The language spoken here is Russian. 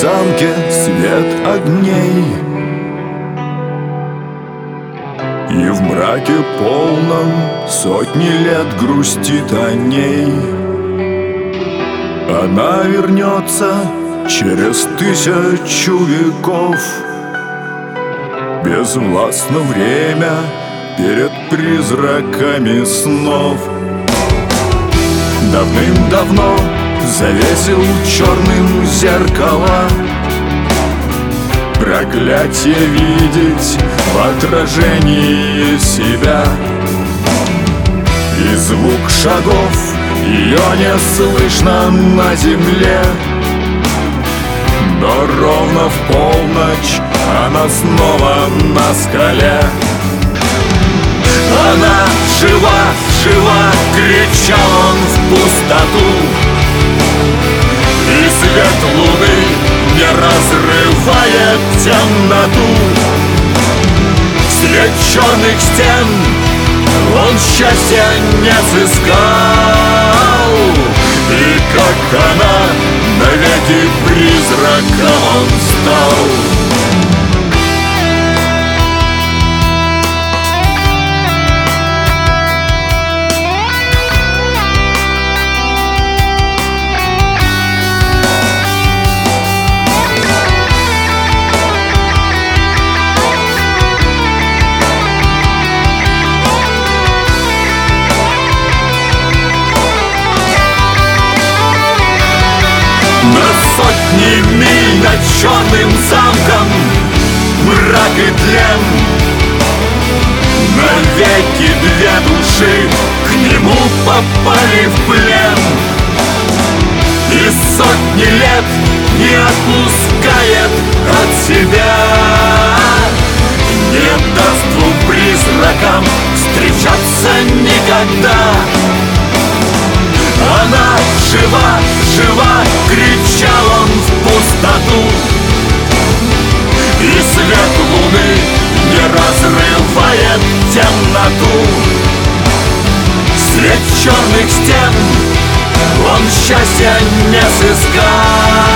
замке свет огней, и в мраке полном сотни лет грустит о ней. Она вернется через 1000 веков. Безвластно время перед призраками снов. Давным-давно завесил черным зеркала. Проклятие видеть в отражении себя. И звук шагов ее не слышно на земле. Но ровно в полночь она снова на скале. Она жива, жива, кричал он в пустоту. И свет луны не разрывает темноту. Средь черных стен он счастья не сыскал. И как она, навеки призраком он стал. На сотни миль над черным замком мрак и тлен. Навеки две души к нему попали в плен. И сотни лет не отпускает от себя. Не даст двум призракам встречаться никогда. Она жива, жива, кричал он в пустоту. И свет луны не разрывает темноту. Средь черных стен он счастья не сыскал.